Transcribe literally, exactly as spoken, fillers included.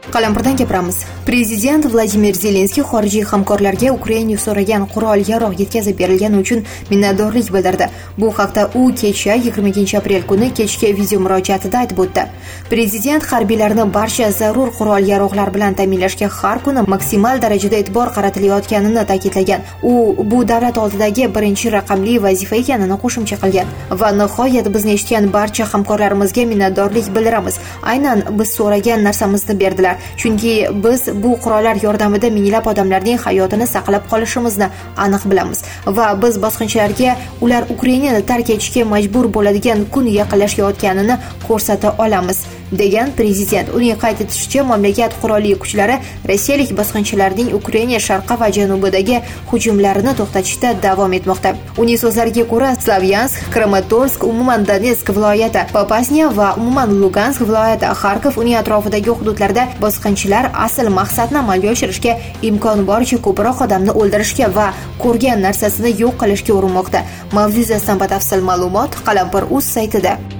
Qalampirdan gapiramiz. Prezident Vladimir Zelenskiy xorijiy hamkorlarga Ukraina so'ragan qurol-yarog' yetkazib berilgani uchun minnatdorlik bildirdi. Bu haqda u kecha yigirma ikkinchi aprel kuni kechki video murojaatida aytib o'tdi. Prezident harbiylarni barcha zarur qurol-yaroqlar bilan ta'minlashga har kuni maksimal darajada e'tibor qaratilayotganini ta'kidlagan. U bu davlat oldidagi birinchi raqamli vazifa ekanini qo'shimcha qilgan. Va nihoyat bizni eshitgan barcha hamkorlarimizga minnatdorlik bildiramiz. Aynan biz so'ragan narsamizni berdilar. Chunki biz bu qurollar yordamida minglab odamlarning hayotini saqlab qolishimizni aniq bilamiz va biz bosqinchilarga ular Ukrainani tark etishga majbur bo'ladigan kun yaqinlashayotganini ko'rsata olamiz, degan prezident. Uning qayd etishicha, mamlakat qurolli kuchlari rossiyalik bosqinchilarning Ukraina sharqi va janubidagi hujumlarini to'xtatishda davom etmoqda. Uning so'zlariga ko'ra, Slavyansk, Kramatorsk, umuman Donetsk viloyati, Popasnya va umuman Lugansk viloyati, Xarkov uning atrofidagi hududlarda bosqinchilar asl maqsadni amalga oshirishga, imkon boricha ko'proq odamni o'ldirishga va ko'rgan narsasini yo'q qilishga urinmoqda. Mavzu yuzasidan batafsil ma'lumot Qalampir.uz saytida.